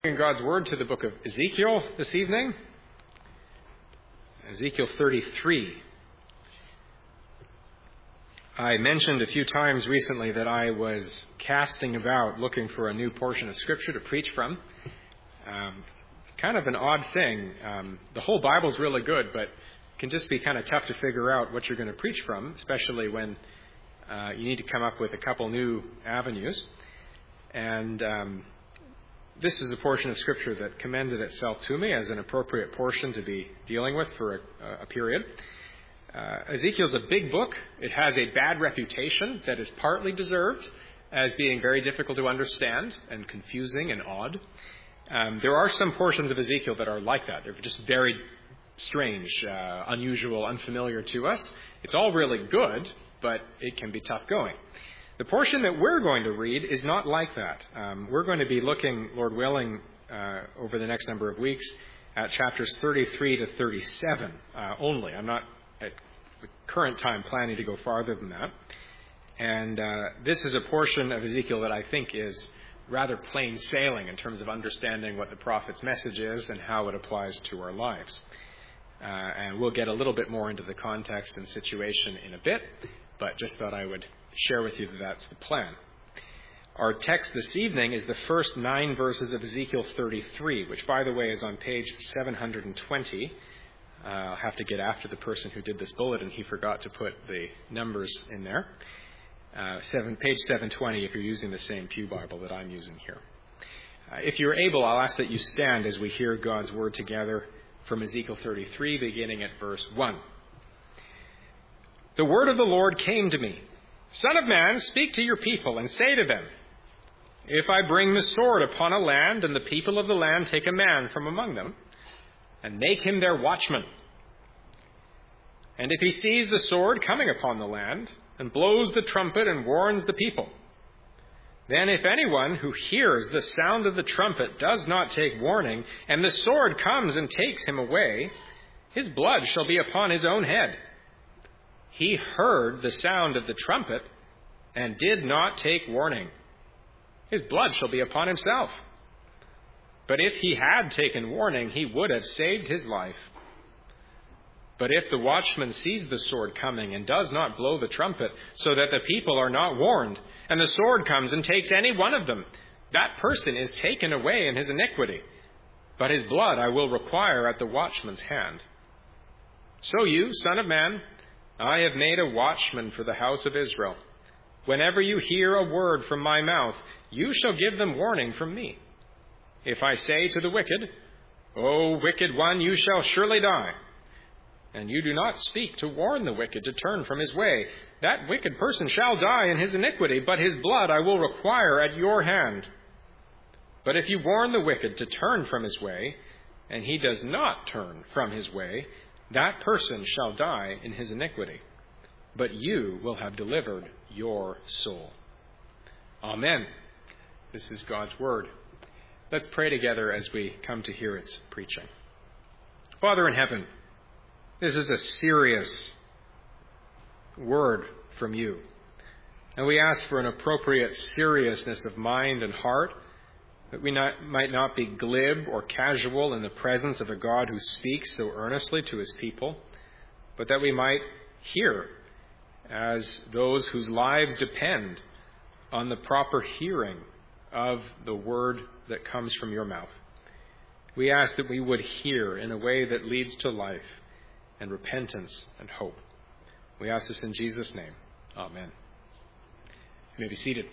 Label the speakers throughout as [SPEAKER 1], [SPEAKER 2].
[SPEAKER 1] In God's Word to the book of Ezekiel this evening. Ezekiel 33. I mentioned a few times recently that I was casting about looking for a new portion of Scripture to preach from. Kind of an odd thing. The whole Bible's really good, but it can just be kind of tough to figure out what you're going to preach from, especially when you need to come up with a couple new avenues. And this is a portion of Scripture that commended itself to me as an appropriate portion to be dealing with for a period. Ezekiel's a big book. It has a bad reputation that is partly deserved as being very difficult to understand and confusing and odd. There are some portions of Ezekiel that are like that. They're just very strange, unusual, unfamiliar to us. It's all really good, but it can be tough going. The portion that we're going to read is not like that. We're going to be looking, Lord willing, over the next number of weeks at chapters 33 to 37 only. I'm not at the current time planning to go farther than that. And this is a portion of Ezekiel that I think is rather plain sailing in terms of understanding what the prophet's message is and how it applies to our lives. And we'll get a little bit more into the context and situation in a bit, but just thought I would share with you that that's the plan. Our text this evening is the first 9 verses of Ezekiel 33, which, by the way, is on page 720. I'll have to get after the person who did this bulletin. He forgot to put the numbers in there. Page 720 if you're using the same Pew Bible that I'm using here. If you're able, I'll ask that you stand as we hear God's Word together from Ezekiel 33, beginning at verse 1. The word of the Lord came to me. Son of man, speak to your people and say to them, if I bring the sword upon a land, and the people of the land take a man from among them, and make him their watchman, and if he sees the sword coming upon the land, and blows the trumpet and warns the people, then if anyone who hears the sound of the trumpet does not take warning, and the sword comes and takes him away, his blood shall be upon his own head. He heard the sound of the trumpet and did not take warning. His blood shall be upon himself. But if he had taken warning, he would have saved his life. But if the watchman sees the sword coming and does not blow the trumpet, so that the people are not warned, and the sword comes and takes any one of them, that person is taken away in his iniquity. But his blood I will require at the watchman's hand. So you, son of man, I have made a watchman for the house of Israel. Whenever you hear a word from my mouth, you shall give them warning from me. If I say to the wicked, O wicked one, you shall surely die, and you do not speak to warn the wicked to turn from his way, that wicked person shall die in his iniquity, but his blood I will require at your hand. But if you warn the wicked to turn from his way, and he does not turn from his way, that person shall die in his iniquity, but you will have delivered your soul. Amen. This is God's Word. Let's pray together as we come to hear its preaching. Father in heaven, this is a serious word from you, and we ask for an appropriate seriousness of mind and heart, that we might not be glib or casual in the presence of a God who speaks so earnestly to his people, but that we might hear as those whose lives depend on the proper hearing of the word that comes from your mouth. We ask that we would hear in a way that leads to life and repentance and hope. We ask this in Jesus' name. Amen. You may be seated.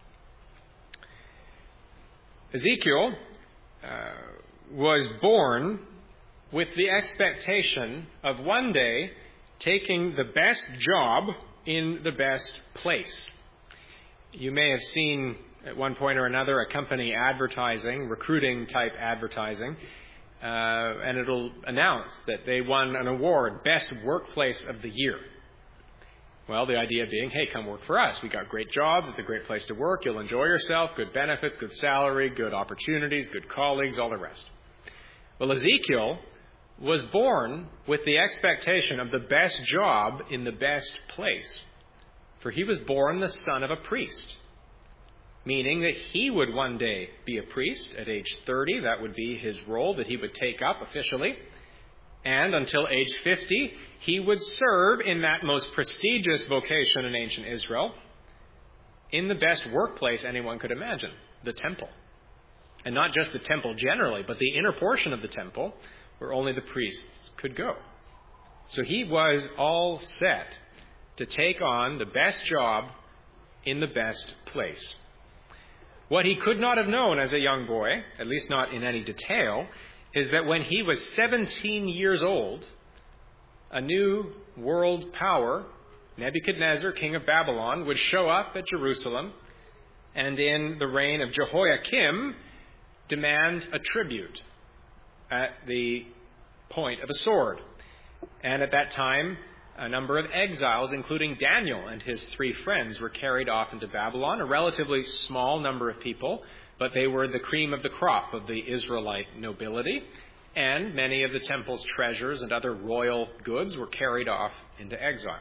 [SPEAKER 1] Ezekiel was born with the expectation of one day taking the best job in the best place. You may have seen at one point or another a company advertising, recruiting type advertising, and it'll announce that they won an award, Best Workplace of the Year. Well, the idea being, hey, come work for us. We got great jobs. It's a great place to work. You'll enjoy yourself. Good benefits, good salary, good opportunities, good colleagues, all the rest. Well, Ezekiel was born with the expectation of the best job in the best place. For he was born the son of a priest. meaning that he would one day be a priest at age 30. That would be his role that he would take up officially. And until age 50, he would serve in that most prestigious vocation in ancient Israel, in the best workplace anyone could imagine, the temple. And not just the temple generally, but the inner portion of the temple where only the priests could go. So he was all set to take on the best job in the best place. What he could not have known as a young boy, at least not in any detail, is that when he was 17 years old, a new world power, Nebuchadnezzar, king of Babylon, would show up at Jerusalem and in the reign of Jehoiakim demand a tribute at the point of a sword. And at that time, a number of exiles, including Daniel and his 3 friends, were carried off into Babylon, a relatively small number of people, but they were the cream of the crop of the Israelite nobility, and many of the temple's treasures and other royal goods were carried off into exile.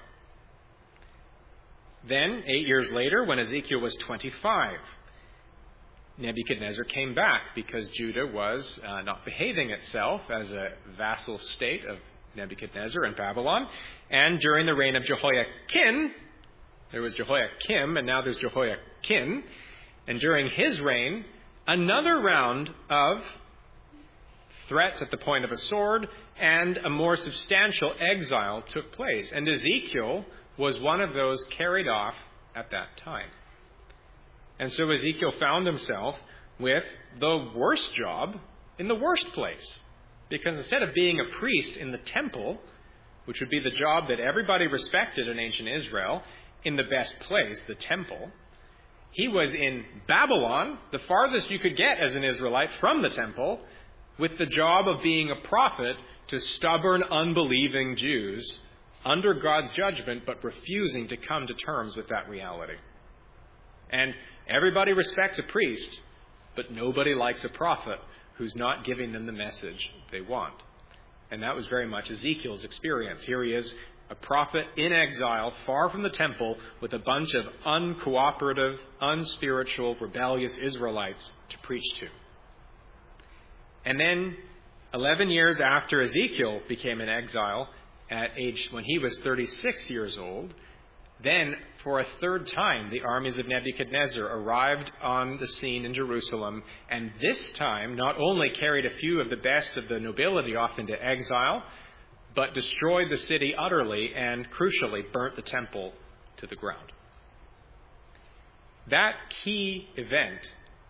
[SPEAKER 1] Then, 8 years later, when Ezekiel was 25, Nebuchadnezzar came back because Judah was not behaving itself as a vassal state of Nebuchadnezzar in Babylon. And during the reign of Jehoiakim, there was Jehoiakim and now there's Jehoiakim. And during his reign, another round of threats at the point of a sword and a more substantial exile took place. And Ezekiel was one of those carried off at that time. And so Ezekiel found himself with the worst job in the worst place. Because instead of being a priest in the temple, which would be the job that everybody respected in ancient Israel, in the best place, the temple, he was in Babylon, the farthest you could get as an Israelite from the temple, with the job of being a prophet to stubborn, unbelieving Jews under God's judgment, but refusing to come to terms with that reality. And everybody respects a priest, but nobody likes a prophet who's not giving them the message they want. And that was very much Ezekiel's experience. Here he is, a prophet in exile, far from the temple, with a bunch of uncooperative, unspiritual, rebellious Israelites to preach to. And then, 11 years after Ezekiel became an exile, when he was 36 years old, then, for a third time, the armies of Nebuchadnezzar arrived on the scene in Jerusalem, and this time not only carried a few of the best of the nobility off into exile, but destroyed the city utterly and, crucially, burnt the temple to the ground. That key event,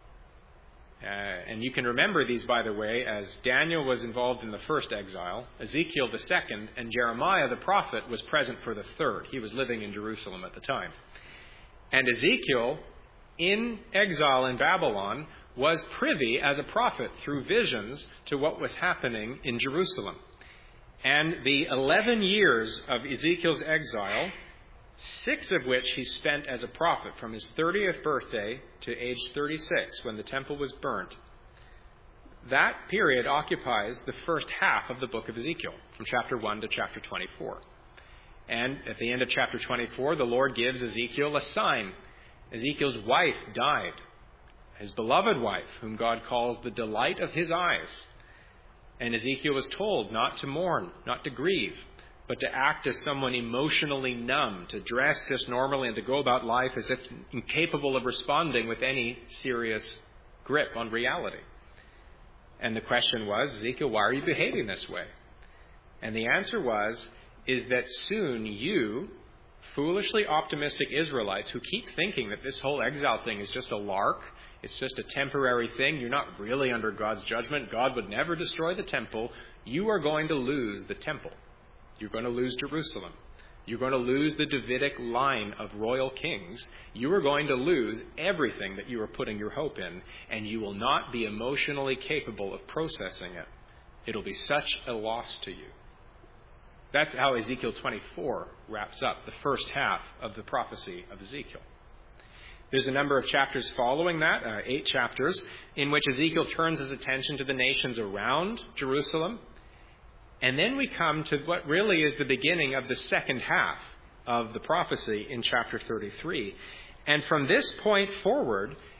[SPEAKER 1] and you can remember these, by the way, as Daniel was involved in the first exile, Ezekiel the second, and Jeremiah the prophet was present for the third. He was living in Jerusalem at the time. And Ezekiel, in exile in Babylon, was privy as a prophet through visions to what was happening in Jerusalem. And the 11 years of Ezekiel's exile, 6 of which he spent as a prophet from his 30th birthday to age 36 when the temple was burnt, that period occupies the first half of the book of Ezekiel, from chapter 1 to chapter 24. And at the end of chapter 24, the Lord gives Ezekiel a sign. Ezekiel's wife died, his beloved wife, whom God calls the delight of his eyes. And Ezekiel was told not to mourn, not to grieve, but to act as someone emotionally numb, to dress just normally and to go about life as if incapable of responding with any serious grip on reality. And the question was, Ezekiel, why are you behaving this way? And the answer is that soon you, foolishly optimistic Israelites who keep thinking that this whole exile thing is just a lark, it's just a temporary thing, you're not really under God's judgment, God would never destroy the temple, you are going to lose the temple. You're going to lose Jerusalem. You're going to lose the Davidic line of royal kings. You are going to lose everything that you are putting your hope in, and you will not be emotionally capable of processing it. It'll be such a loss to you. That's how Ezekiel 24 wraps up the first half of the prophecy of Ezekiel. There's a number of chapters following that, 8 chapters, in which Ezekiel turns his attention to the nations around Jerusalem. And then we come to what really is the beginning of the second half of the prophecy in chapter 33. And from this point forward,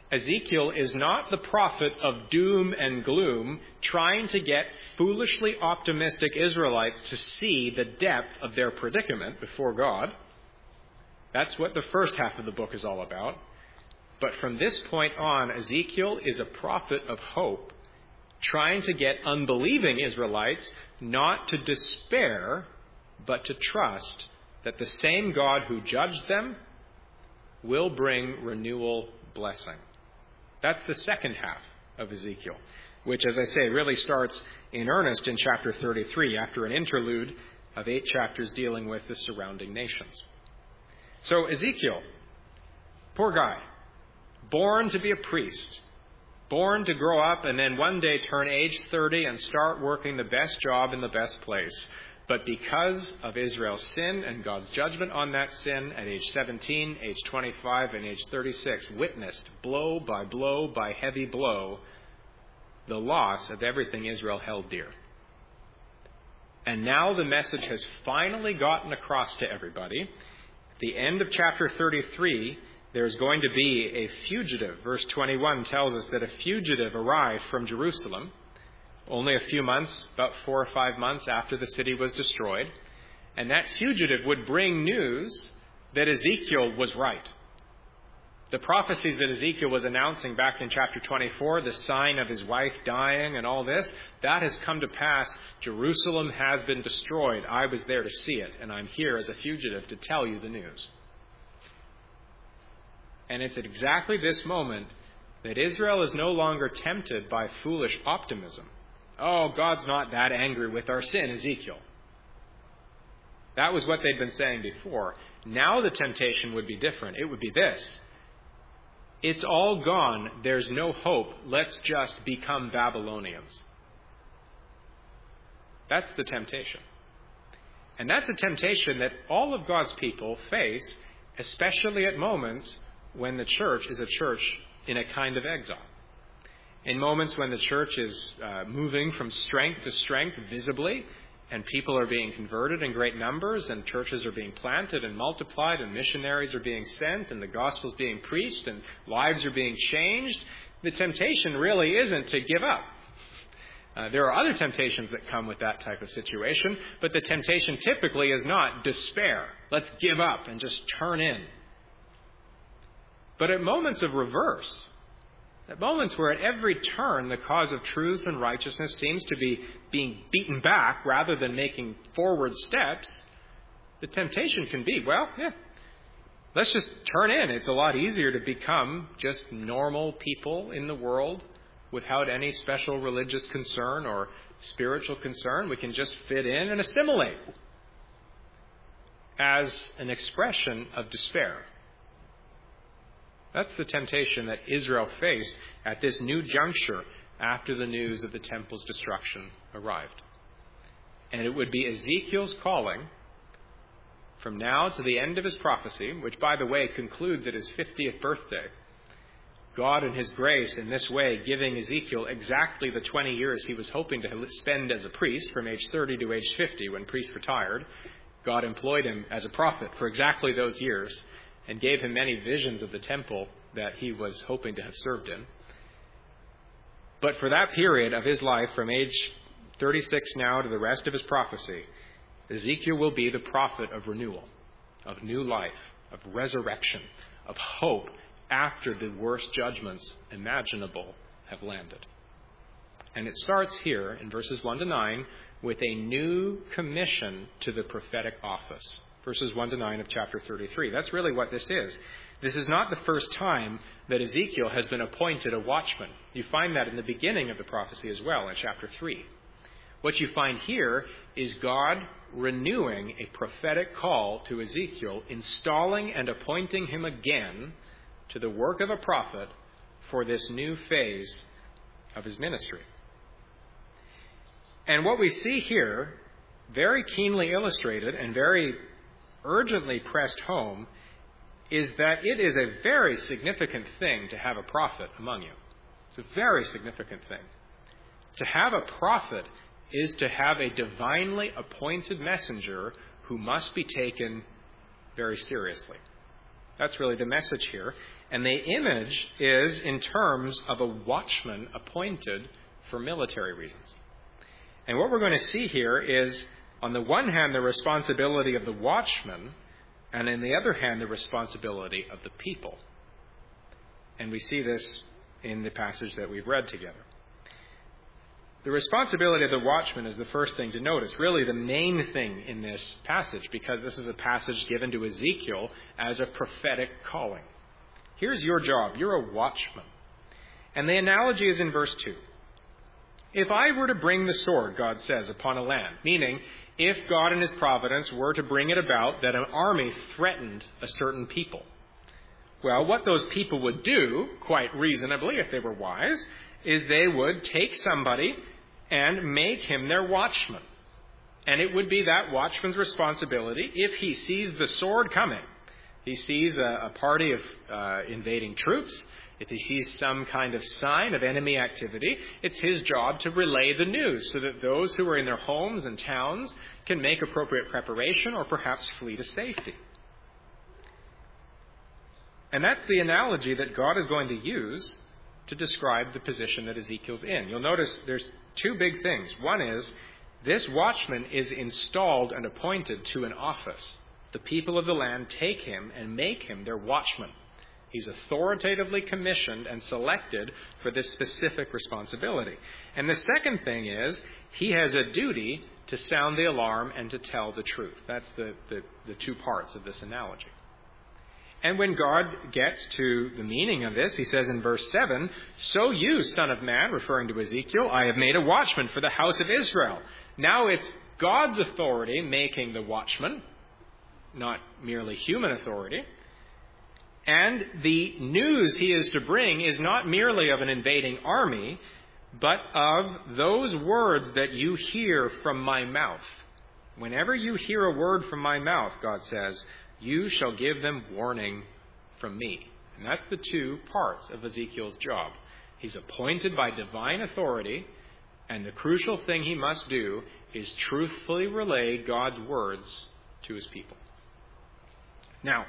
[SPEAKER 1] Ezekiel is not the prophet of doom and gloom trying to get foolishly optimistic Israelites to see the depth of their predicament before God. That's what the first half of the book is all about. But from this point on, Ezekiel is a prophet of hope, trying to get unbelieving Israelites not to despair, but to trust that the same God who judged them will bring renewal blessing. That's the second half of Ezekiel, which, as I say, really starts in earnest in chapter 33, after an interlude of 8 chapters dealing with the surrounding nations. So Ezekiel, poor guy, born to be a priest, born to grow up and then one day turn age 30 and start working the best job in the best place. But because of Israel's sin and God's judgment on that sin at age 17, age 25, and age 36, witnessed blow by heavy blow the loss of everything Israel held dear. And now the message has finally gotten across to everybody. At the end of chapter 33, there's going to be a fugitive. Verse 21 tells us that a fugitive arrived from Jerusalem only a few months, about 4 or 5 months after the city was destroyed. And that fugitive would bring news that Ezekiel was right. The prophecies that Ezekiel was announcing back in chapter 24, the sign of his wife dying and all this, that has come to pass. Jerusalem has been destroyed. I was there to see it, and I'm here as a fugitive to tell you the news. And it's at exactly this moment that Israel is no longer tempted by foolish optimism. Oh, God's not that angry with our sin, Ezekiel. That was what they'd been saying before. Now the temptation would be different. It would be this. It's all gone. There's no hope. Let's just become Babylonians. That's the temptation. And that's a temptation that all of God's people face, especially at moments when the church is a church in a kind of exile. In moments when the church is moving from strength to strength visibly, and people are being converted in great numbers, and churches are being planted and multiplied, and missionaries are being sent, and the gospel is being preached, and lives are being changed, the temptation really isn't to give up. There are other temptations that come with that type of situation, but the temptation typically is not despair. Let's give up and just turn in. But at moments of reverse, at moments where at every turn the cause of truth and righteousness seems to be being beaten back rather than making forward steps, the temptation can be, let's just turn in. It's a lot easier to become just normal people in the world without any special religious concern or spiritual concern. We can just fit in and assimilate as an expression of despair. That's the temptation that Israel faced at this new juncture after the news of the temple's destruction arrived. And it would be Ezekiel's calling from now to the end of his prophecy, which, by the way, concludes at his 50th birthday. God in his grace in this way giving Ezekiel exactly the 20 years he was hoping to spend as a priest from age 30 to age 50 when priests retired. God employed him as a prophet for exactly those years and gave him many visions of the temple that he was hoping to have served in. But for that period of his life, from age 36 now to the rest of his prophecy, Ezekiel will be the prophet of renewal, of new life, of resurrection, of hope after the worst judgments imaginable have landed. And it starts here in verses 1 to 9 with a new commission to the prophetic office. Verses 1 to 9 of chapter 33. That's really what this is. This is not the first time that Ezekiel has been appointed a watchman. You find that in the beginning of the prophecy as well, in chapter 3. What you find here is God renewing a prophetic call to Ezekiel, installing and appointing him again to the work of a prophet for this new phase of his ministry. And what we see here, very keenly illustrated and very urgently pressed home, is that it is a very significant thing to have a prophet among you. It's a very significant thing. To have a prophet is to have a divinely appointed messenger who must be taken very seriously. That's really the message here. And the image is in terms of a watchman appointed for military reasons. And what we're going to see here is, on the one hand, the responsibility of the watchman, and on the other hand, the responsibility of the people. And we see this in the passage that we've read together. The responsibility of the watchman is the first thing to notice, really the main thing in this passage, because this is a passage given to Ezekiel as a prophetic calling. Here's your job. You're a watchman. And the analogy is in verse 2. If I were to bring the sword, God says, upon a land, meaning if God in his providence were to bring it about that an army threatened a certain people, well, what those people would do, quite reasonably, if they were wise, is they would take somebody and make him their watchman. And it would be that watchman's responsibility, if he sees the sword coming, he sees a party of invading troops, if he sees some kind of sign of enemy activity, it's his job to relay the news so that those who are in their homes and towns can make appropriate preparation or perhaps flee to safety. And that's the analogy that God is going to use to describe the position that Ezekiel's in. You'll notice there's two big things. One is, this watchman is installed and appointed to an office. The people of the land take him and make him their watchman. He's authoritatively commissioned and selected for this specific responsibility. And the second thing is, he has a duty to sound the alarm and to tell the truth. That's the two parts of this analogy. And when God gets to the meaning of this, he says in verse 7, "So you, son of man," referring to Ezekiel, "I have made a watchman for the house of Israel." Now it's God's authority making the watchman, not merely human authority. And the news he is to bring is not merely of an invading army, but of those words that you hear from my mouth. Whenever you hear a word from my mouth, God says, you shall give them warning from me. And that's the two parts of Ezekiel's job. He's appointed by divine authority, and the crucial thing he must do is truthfully relay God's words to his people. Now,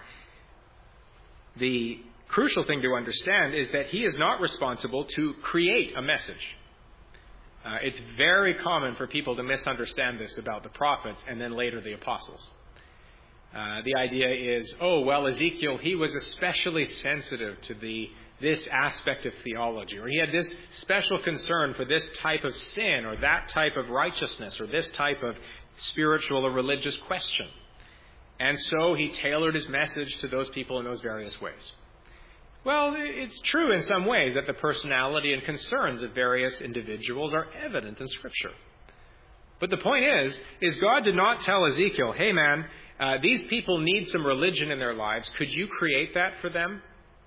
[SPEAKER 1] the crucial thing to understand is that he is not responsible to create a message. It's very common for people to misunderstand this about the prophets and then later the apostles. The idea is, Ezekiel, he was especially sensitive to this aspect of theology, or he had this special concern for this type of sin, or that type of righteousness, or this type of spiritual or religious question. And so he tailored his message to those people in those various ways. Well, it's true in some ways that the personality and concerns of various individuals are evident in Scripture. But the point is God did not tell Ezekiel, hey man, these people need some religion in their lives. Could you create that for them?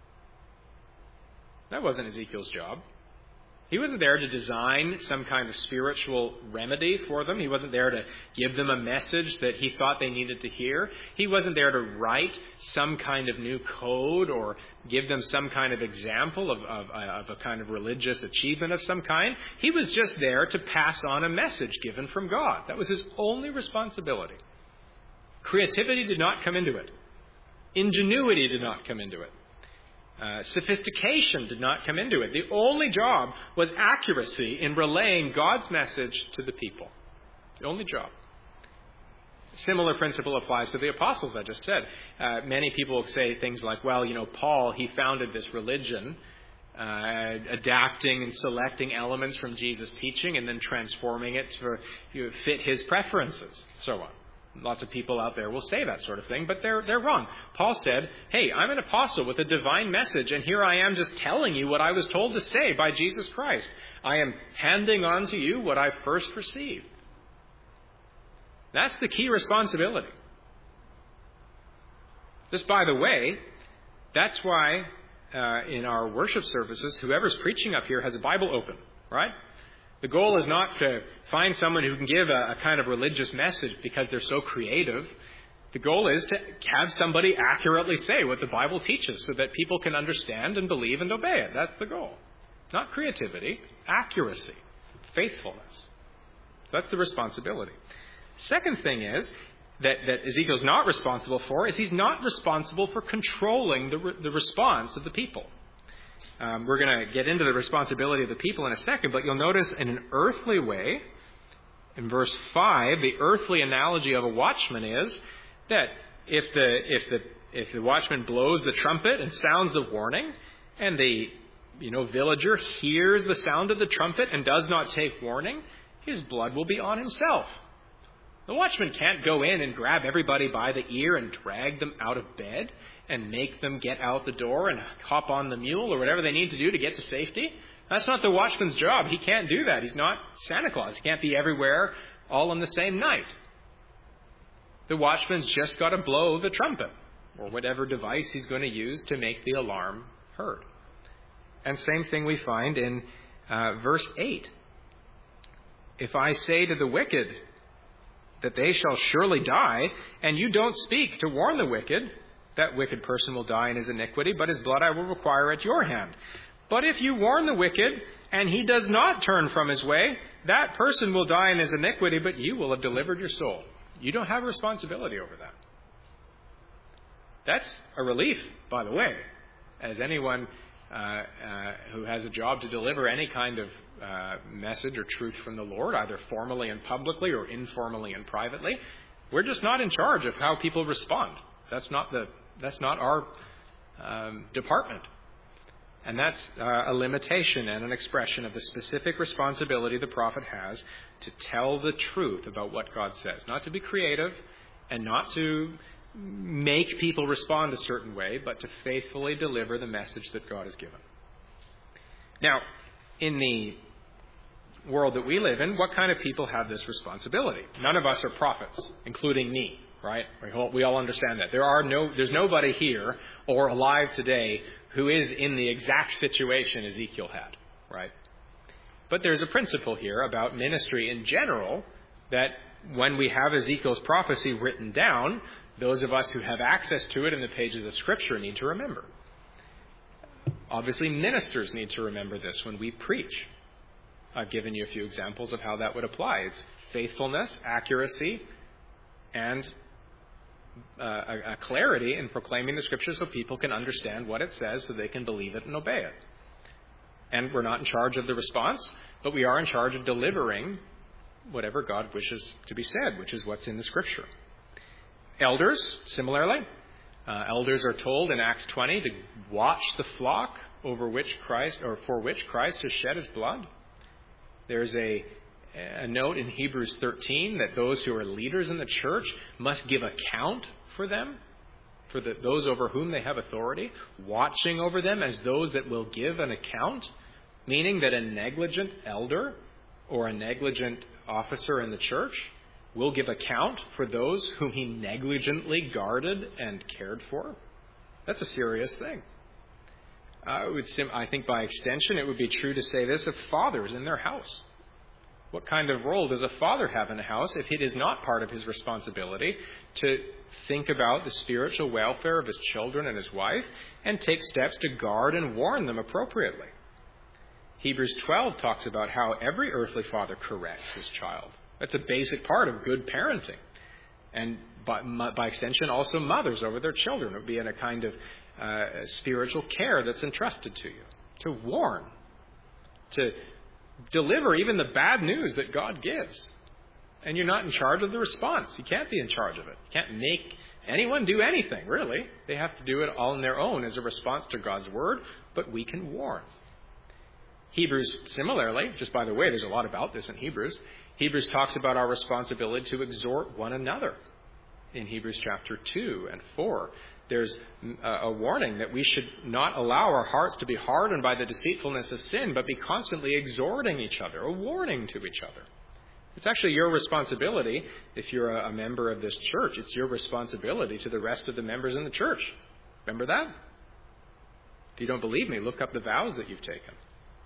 [SPEAKER 1] That wasn't Ezekiel's job. He wasn't there to design some kind of spiritual remedy for them. He wasn't there to give them a message that he thought they needed to hear. He wasn't there to write some kind of new code or give them some kind of example of a kind of religious achievement of some kind. He was just there to pass on a message given from God. That was his only responsibility. Creativity did not come into it. Ingenuity did not come into it. Sophistication did not come into it. The only job was accuracy in relaying God's message to the people. The only job. Similar principle applies to the apostles, I just said. Many people say things like, Paul, he founded this religion, adapting and selecting elements from Jesus' teaching and then transforming it to fit his preferences, so on. Lots of people out there will say that sort of thing, but they're wrong. Paul said, hey, I'm an apostle with a divine message, and here I am just telling you what I was told to say by Jesus Christ. I am handing on to you what I first received. That's the key responsibility. Just by the way, that's why in our worship services, whoever's preaching up here has a Bible open, right? The goal is not to find someone who can give a kind of religious message because they're so creative. The goal is to have somebody accurately say what the Bible teaches so that people can understand and believe and obey it. That's the goal. Not creativity, accuracy, faithfulness. So that's the responsibility. Second thing is, that Ezekiel's not responsible for is he's not responsible for controlling the response of the people. We're going to get into the responsibility of the people in a second, but you'll notice in an earthly way, in verse 5, the earthly analogy of a watchman is that if the watchman blows the trumpet and sounds the warning, and the villager hears the sound of the trumpet and does not take warning, his blood will be on himself. The watchman can't go in and grab everybody by the ear and drag them out of bed and make them get out the door and hop on the mule or whatever they need to do to get to safety. That's not the watchman's job. He can't do that. He's not Santa Claus. He can't be everywhere all on the same night. The watchman's just got to blow the trumpet or whatever device he's going to use to make the alarm heard. And same thing we find in verse 8. If I say to the wicked that they shall surely die, and you don't speak to warn the wicked, that wicked person will die in his iniquity, but his blood I will require at your hand. But if you warn the wicked, and he does not turn from his way, that person will die in his iniquity, but you will have delivered your soul. You don't have a responsibility over that. That's a relief, by the way, as anyone who has a job to deliver any kind of message or truth from the Lord, either formally and publicly or informally and privately. We're just not in charge of how people respond. That's not our department. And that's a limitation and an expression of the specific responsibility the prophet has to tell the truth about what God says. Not to be creative and not to make people respond a certain way, but to faithfully deliver the message that God has given. Now, in the world that we live in, what kind of people have this responsibility? None of us are prophets, including me, right? We all understand that. There's nobody here or alive today who is in the exact situation Ezekiel had, right? But there's a principle here about ministry in general that when we have Ezekiel's prophecy written down, those of us who have access to it in the pages of Scripture need to remember. Obviously, ministers need to remember this when we preach. I've given you a few examples of how that would apply. It's faithfulness, accuracy, and a clarity in proclaiming the Scripture so people can understand what it says so they can believe it and obey it. And we're not in charge of the response, but we are in charge of delivering whatever God wishes to be said, which is what's in the Scripture. Elders, similarly. Elders are told in Acts 20 to watch the flock for which Christ has shed his blood. There's a note in Hebrews 13 that those who are leaders in the church must give account for them, for those over whom they have authority, watching over them as those that will give an account, meaning that a negligent elder or a negligent officer in the church will give account for those whom he negligently guarded and cared for. That's a serious thing. I think by extension it would be true to say this of fathers in their house. What kind of role does a father have in a house if it is not part of his responsibility to think about the spiritual welfare of his children and his wife and take steps to guard and warn them appropriately? Hebrews 12 talks about how every earthly father corrects his child. That's a basic part of good parenting. And by extension, also mothers over their children would be in a kind of spiritual care that's entrusted to you. To warn. To deliver even the bad news that God gives. And you're not in charge of the response. You can't be in charge of it. You can't make anyone do anything, really. They have to do it all on their own as a response to God's word, but we can warn. Hebrews, similarly, just by the way, there's a lot about this in Hebrews. Hebrews talks about our responsibility to exhort one another. In Hebrews chapter 2 and 4, there's a warning that we should not allow our hearts to be hardened by the deceitfulness of sin, but be constantly exhorting each other, a warning to each other. It's actually your responsibility, if you're a member of this church, it's your responsibility to the rest of the members in the church. Remember that? If you don't believe me, look up the vows that you've taken.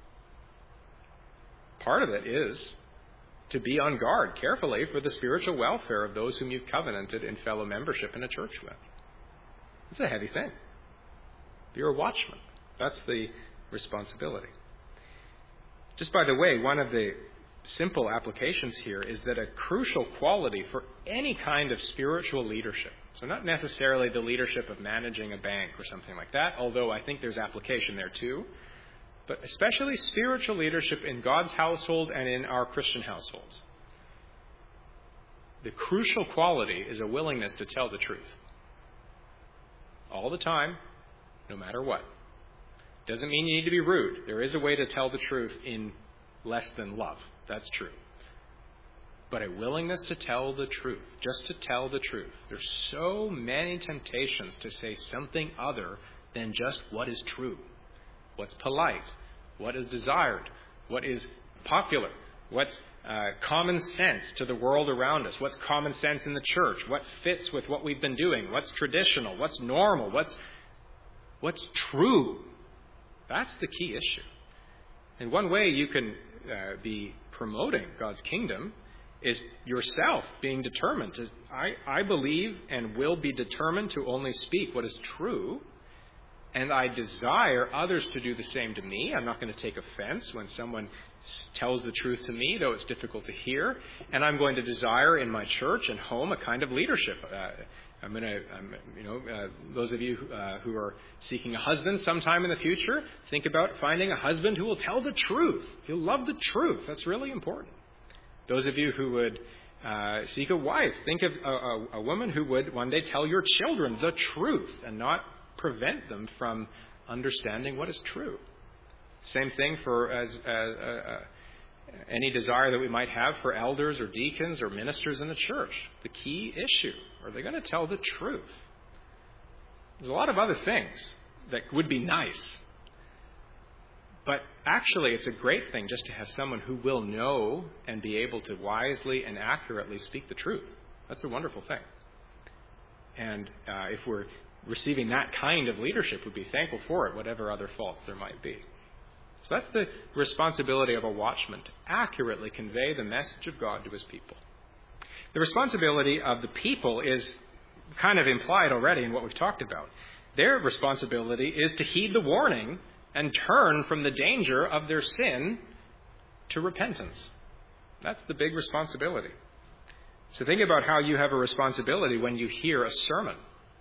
[SPEAKER 1] Part of it is to be on guard carefully for the spiritual welfare of those whom you've covenanted in fellow membership in a church with. It's a heavy thing. You're a watchman. That's the responsibility. Just by the way, one of the simple applications here is that a crucial quality for any kind of spiritual leadership, so not necessarily the leadership of managing a bank or something like that, although I think there's application there too, but especially spiritual leadership in God's household and in our Christian households. The crucial quality is a willingness to tell the truth. All the time, no matter what. Doesn't mean you need to be rude. There is a way to tell the truth in less than love. That's true. But a willingness to tell the truth, just to tell the truth. There's so many temptations to say something other than just what is true. What's polite, what is desired, what is popular, what's common sense to the world around us, what's common sense in the church, what fits with what we've been doing, what's traditional, what's normal, what's true. That's the key issue. And one way you can be promoting God's kingdom is yourself being determined to, I believe and will be determined to only speak what is true, and I desire others to do the same to me. I'm not going to take offense when someone tells the truth to me, though it's difficult to hear, and I'm going to desire in my church and home a kind of leadership. Those of you who are seeking a husband sometime in the future, think about finding a husband who will tell the truth. He'll love the truth. That's really important. Those of you who would seek a wife, think of a woman who would one day tell your children the truth and not prevent them from understanding what is true. Same thing for any desire that we might have for elders or deacons or ministers in the church. The key issue, are they going to tell the truth? There's a lot of other things that would be nice. But actually, it's a great thing just to have someone who will know and be able to wisely and accurately speak the truth. That's a wonderful thing. And if we're receiving that kind of leadership, we'd be thankful for it, whatever other faults there might be. So that's the responsibility of a watchman, to accurately convey the message of God to his people. The responsibility of the people is kind of implied already in what we've talked about. Their responsibility is to heed the warning and turn from the danger of their sin to repentance. That's the big responsibility. So think about how you have a responsibility when you hear a sermon.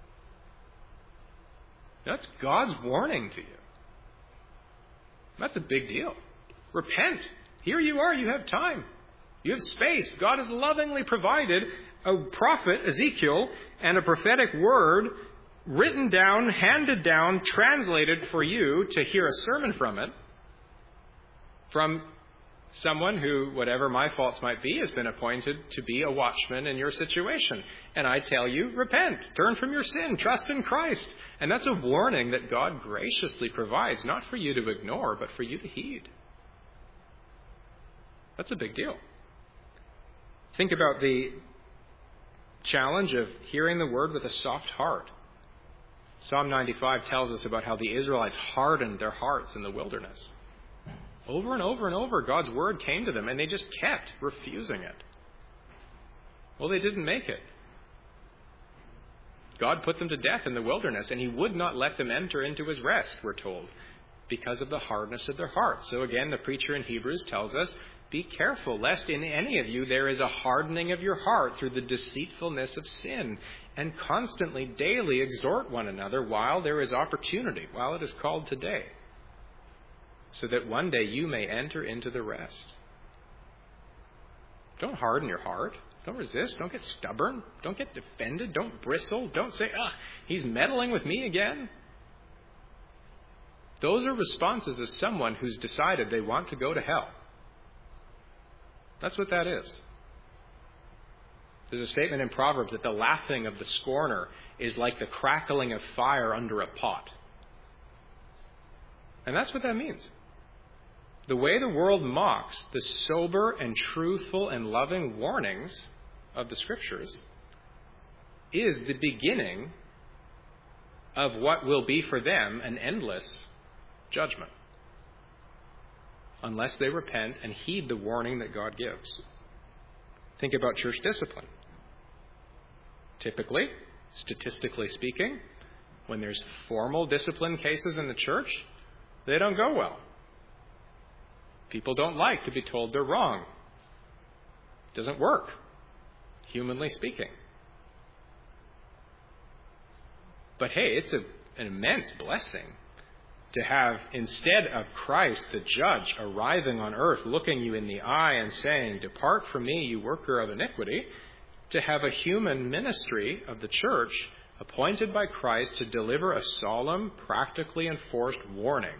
[SPEAKER 1] That's God's warning to you. That's a big deal. Repent. Here you are. You have time. You have space. God has lovingly provided a prophet, Ezekiel, and a prophetic word written down, handed down, translated for you to hear a sermon from it, from someone who, whatever my faults might be, has been appointed to be a watchman in your situation. And I tell you, repent, turn from your sin, trust in Christ. And that's a warning that God graciously provides, not for you to ignore, but for you to heed. That's a big deal. Think about the challenge of hearing the word with a soft heart. Psalm 95 tells us about how the Israelites hardened their hearts in the wilderness. Over and over and over, God's word came to them, and they just kept refusing it. Well, they didn't make it. God put them to death in the wilderness, and he would not let them enter into his rest, we're told, because of the hardness of their hearts. So again, the preacher in Hebrews tells us, be careful lest in any of you there is a hardening of your heart through the deceitfulness of sin, and constantly, daily exhort one another while there is opportunity, while it is called today, so that one day you may enter into the rest. Don't harden your heart. Don't resist. Don't get stubborn. Don't get defended. Don't bristle. Don't say, he's meddling with me again. Those are responses of someone who's decided they want to go to hell. That's what that is. There's a statement in Proverbs that the laughing of the scorner is like the crackling of fire under a pot. And that's what that means. The way the world mocks the sober and truthful and loving warnings of the Scriptures is the beginning of what will be for them an endless judgment, unless they repent and heed the warning that God gives. Think about church discipline. Typically, statistically speaking, when there's formal discipline cases in the church, they don't go well. People don't like to be told they're wrong. doesn't work, humanly speaking. But hey, it's an immense blessing to have, instead of Christ, the judge, arriving on earth, looking you in the eye and saying, "Depart from me, you worker of iniquity," to have a human ministry of the church appointed by Christ to deliver a solemn, practically enforced warning.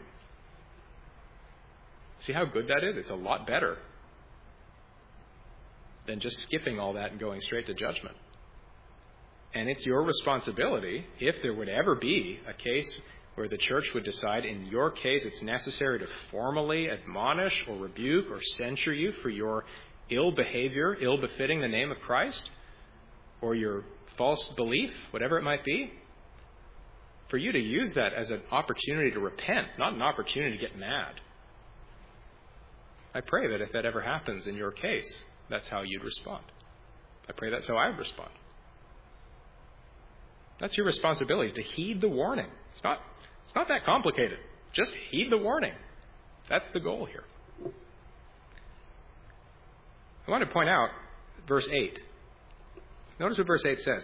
[SPEAKER 1] See how good that is? It's a lot better than just skipping all that and going straight to judgment. And it's your responsibility, if there would ever be a case where the church would decide in your case it's necessary to formally admonish or rebuke or censure you for your ill behavior, ill befitting the name of Christ, or your false belief, whatever it might be, for you to use that as an opportunity to repent, not an opportunity to get mad. I pray that if that ever happens in your case, that's how you'd respond. I pray that's how I would respond. That's your responsibility, to heed the warning. It's not that complicated. Just heed the warning. That's the goal here. I want to point out verse 8. Notice what verse 8 says.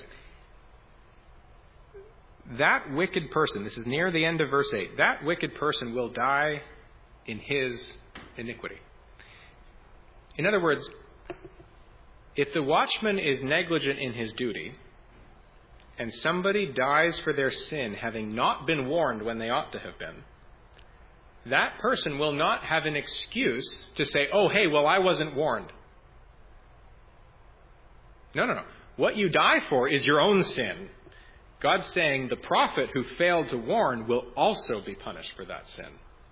[SPEAKER 1] That wicked person, this is near the end of verse 8, that wicked person will die in his iniquity. In other words, if the watchman is negligent in his duty, and somebody dies for their sin having not been warned when they ought to have been, that person will not have an excuse to say, "Oh, hey, well, I wasn't warned." No. What you die for is your own sin. God's saying the prophet who failed to warn will also be punished for that sin.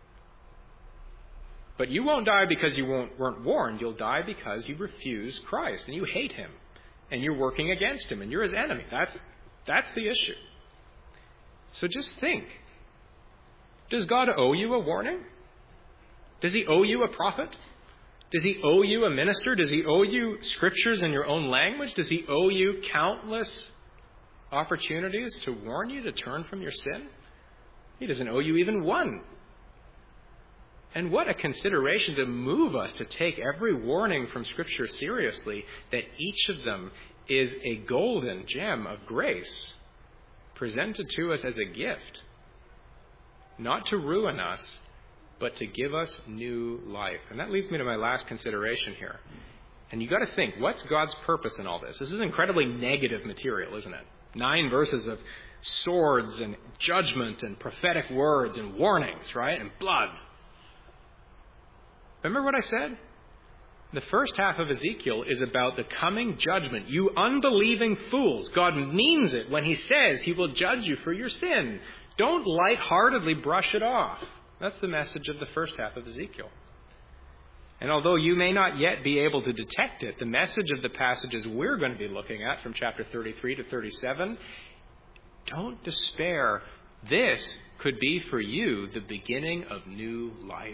[SPEAKER 1] But you won't die because you weren't warned. You'll die because you refuse Christ and you hate him and you're working against him and you're his enemy. That's the issue. So just think. Does God owe you a warning? Does he owe you a prophet? Does he owe you a minister? Does he owe you scriptures in your own language? Does he owe you countless opportunities to warn you to turn from your sin? He doesn't owe you even one. And what a consideration to move us to take every warning from Scripture seriously, that each of them is a golden gem of grace presented to us as a gift, not to ruin us, but to give us new life. And that leads me to my last consideration here. And you've got to think, what's God's purpose in all this? This is incredibly negative material, isn't it? 9 verses of swords and judgment and prophetic words and warnings, right? And blood. Remember what I said? The first half of Ezekiel is about the coming judgment. You unbelieving fools. God means it when he says he will judge you for your sin. Don't lightheartedly brush it off. That's the message of the first half of Ezekiel. And although you may not yet be able to detect it, the message of the passages we're going to be looking at from chapter 33 to 37, don't despair. This could be for you the beginning of new life.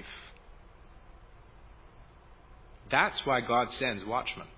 [SPEAKER 1] That's why God sends watchmen.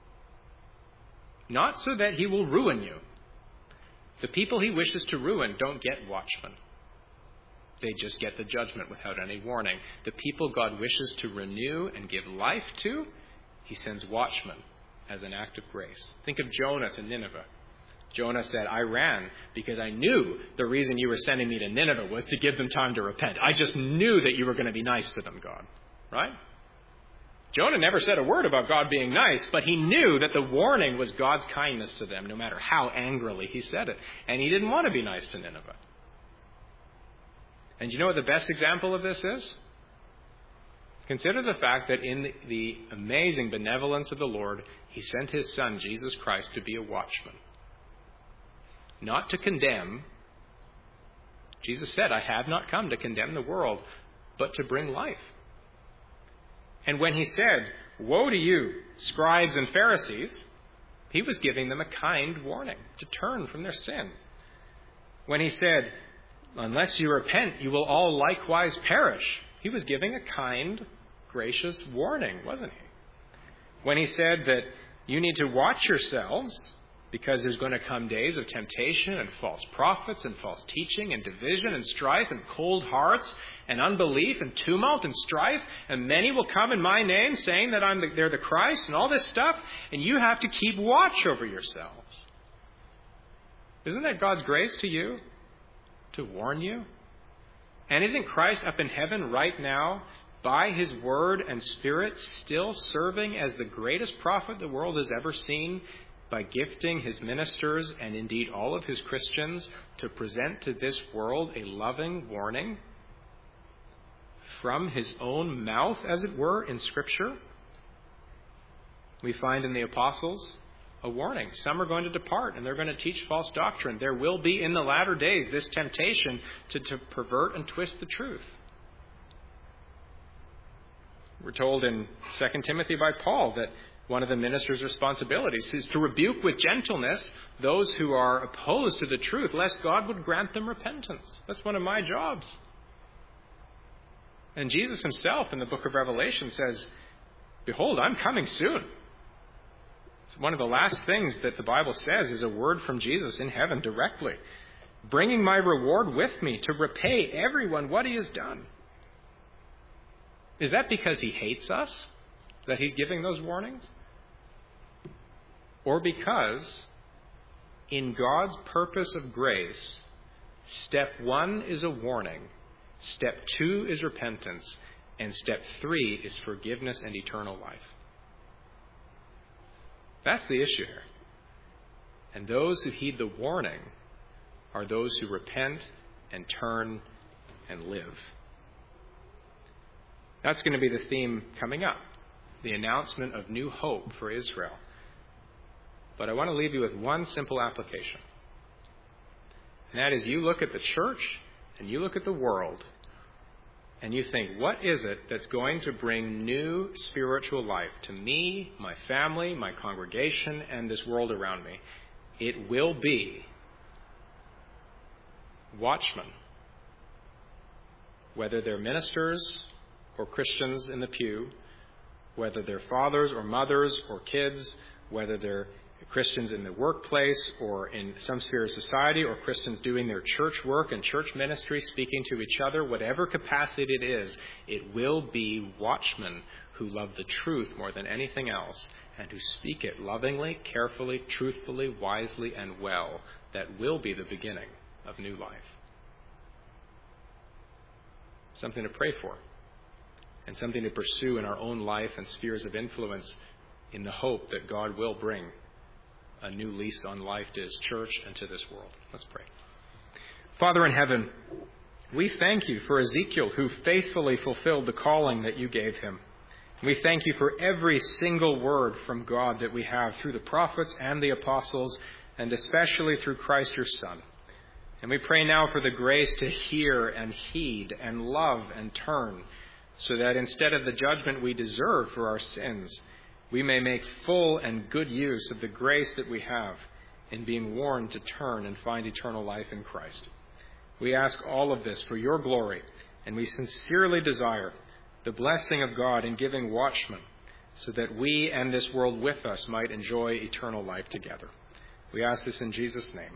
[SPEAKER 1] Not so that he will ruin you. The people he wishes to ruin don't get watchmen. They just get the judgment without any warning. The people God wishes to renew and give life to, he sends watchmen as an act of grace. Think of Jonah to Nineveh. Jonah said, "I ran because I knew the reason you were sending me to Nineveh was to give them time to repent. I just knew that you were going to be nice to them, God." Right? Jonah never said a word about God being nice, but he knew that the warning was God's kindness to them, no matter how angrily he said it. And he didn't want to be nice to Nineveh. And you know what the best example of this is? Consider the fact that in the amazing benevolence of the Lord, he sent his Son, Jesus Christ, to be a watchman. Not to condemn. Jesus said, "I have not come to condemn the world, but to bring life." And when he said, "Woe to you, scribes and Pharisees," he was giving them a kind warning to turn from their sin. When he said, "Unless you repent, you will all likewise perish," he was giving a kind, gracious warning, wasn't he? When he said that you need to watch yourselves because there's going to come days of temptation and false prophets and false teaching and division and strife and cold hearts and unbelief and tumult and strife. And many will come in my name saying that they're the Christ and all this stuff. And you have to keep watch over yourselves. Isn't that God's grace to you? To warn you? And isn't Christ up in heaven right now by His Word and Spirit still serving as the greatest prophet the world has ever seen, by gifting His ministers and indeed all of His Christians to present to this world a loving warning from His own mouth, as it were, in Scripture? We find in the apostles a warning. Some are going to depart and they're going to teach false doctrine. There will be in the latter days this temptation to pervert and twist the truth. We're told in 2 Timothy by Paul that one of the minister's responsibilities is to rebuke with gentleness those who are opposed to the truth, lest God would grant them repentance. That's one of my jobs. And Jesus Himself in the book of Revelation says, "Behold, I'm coming soon." It's one of the last things that the Bible says is a word from Jesus in heaven directly, bringing my reward with me to repay everyone what he has done. Is that because He hates us that He's giving those warnings? Or because in God's purpose of grace, step 1 is a warning, step 2 is repentance, and step 3 is forgiveness and eternal life? That's the issue here. And those who heed the warning are those who repent and turn and live. That's going to be the theme coming up, the announcement of new hope for Israel. But I want to leave you with one simple application. And that is, you look at the church and you look at the world and you think, what is it that's going to bring new spiritual life to me, my family, my congregation, and this world around me? It will be watchmen. Whether they're ministers or Christians in the pew, whether they're fathers or mothers or kids, whether they're Christians in the workplace or in some sphere of society, or Christians doing their church work and church ministry, speaking to each other, whatever capacity it is, it will be watchmen who love the truth more than anything else and who speak it lovingly, carefully, truthfully, wisely, and well. That will be the beginning of new life. Something to pray for, and something to pursue in our own life and spheres of influence, in the hope that God will bring a new lease on life to His church and to this world. Let's pray. Father in heaven, we thank You for Ezekiel, who faithfully fulfilled the calling that You gave him. We thank You for every single word from God that we have through the prophets and the apostles, and especially through Christ Your Son. And we pray now for the grace to hear and heed and love and turn, so that instead of the judgment we deserve for our sins, we may make full and good use of the grace that we have in being warned to turn and find eternal life in Christ. We ask all of this for Your glory, and we sincerely desire the blessing of God in giving watchmen, so that we and this world with us might enjoy eternal life together. We ask this in Jesus' name.